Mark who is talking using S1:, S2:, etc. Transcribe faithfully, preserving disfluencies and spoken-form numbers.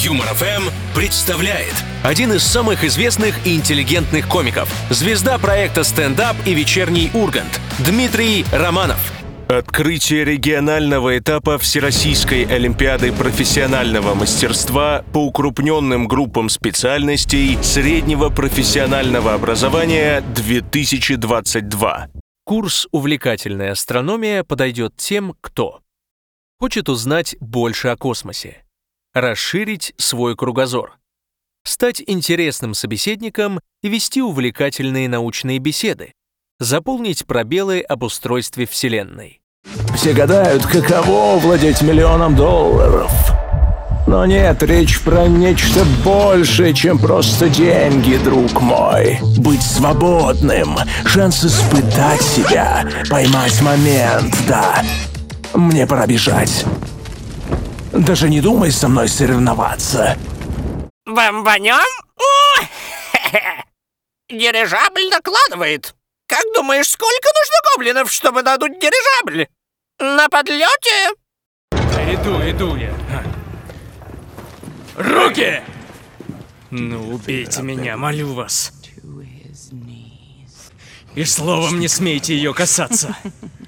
S1: Юмор эф эм представляет один из самых известных и интеллигентных комиков, звезда проекта «Стендап» и «Вечерний Ургант» Дмитрий Романов. Открытие регионального этапа Всероссийской олимпиады профессионального мастерства по укрупненным группам специальностей среднего профессионального образования две тысячи двадцать два. Курс «Увлекательная астрономия» подойдет тем, кто хочет узнать больше о космосе, расширить свой кругозор, стать интересным собеседником и вести увлекательные научные беседы, заполнить пробелы об устройстве Вселенной.
S2: Все гадают, каково владеть миллионом долларов. Но нет, речь про нечто большее, чем просто деньги, друг мой. Быть свободным, шанс испытать себя, поймать момент, да. Мне пора бежать. Даже не думай со мной соревноваться.
S3: Бомбанем? Дирижабль накладывает. Как думаешь, сколько нужно гоблинов, чтобы надуть дирижабль? На подлете?
S4: Да иду, иду я. Руки! Ну, убейте меня, молю вас. И словом не смейте ее касаться.